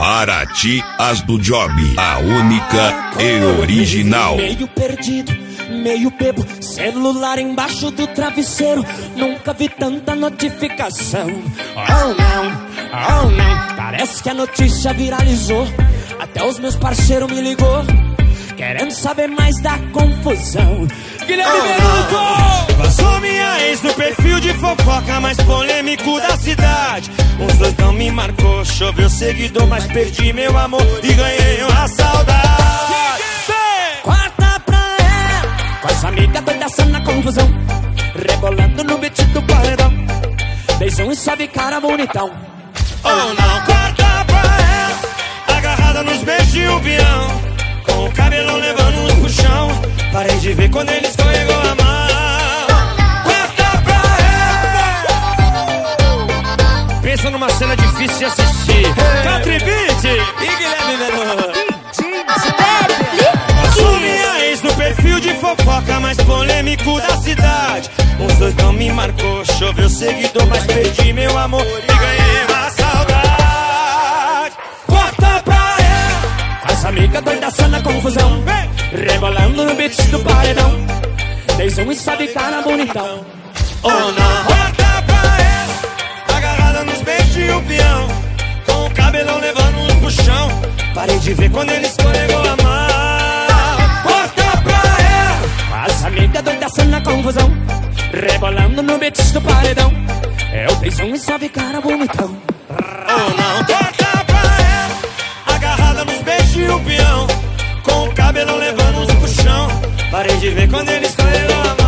Para ti, as do Job, a única e original. Meio perdido, meio bebo, celular embaixo do travesseiro. Nunca vi tanta notificação. Oh não, parece que a notícia viralizou. Até os meus parceiros me ligou, querendo saber mais da confusão. Guilherme Beruto! Vazou minha ex no perfil de fofoca mais polêmico da cidade. Os dois não me marcou, choveu seguidor, mas perdi meu amor e ganhei uma saudade. Corta pra ela, com as amigas doidas na confusão, rebolando no beat do paredão. Beijão e sobe cara bonitão. Oh não, corta pra ela, agarrada nos beijos e o peão, com o cabelão levando uns puxão. Parei de ver quando ele escorregou a mão. Corta pra ela. Pensa numa cena difícil de assistir. Country Beat e Guilherme Beruto. Passou minha ex no perfil de fofoca mais polêmico da cidade. Os dois não me marcou, choveu seguidor, mas perdi meu amor e ganhei uma saudade. Corta pra ela, as amigas doidas na confusão, rebolando no beat do paredão. Beijão e sobe cara bonitão. Oh não, corta pra ela, agarrada nos beijos e o peão, com o cabelão levando uns puxão. Parei de ver quando ele escorregou a mão. Corta pra ela, as amigas doidas na confusão, rebolando no beat do paredão. É o beijão e sobe cara bonitão. Oh não, corta pra ela, agarrada nos beijos e o peão, com o cabelão levando uns puxão. Parei de ver quando ele escorregou a mão.